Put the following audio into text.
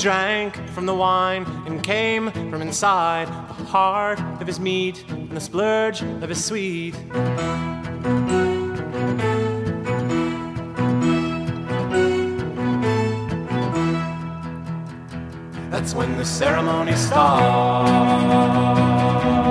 drank from the wine and came from inside the heart of his meat and the splurge of his sweet. That's when the ceremony starts.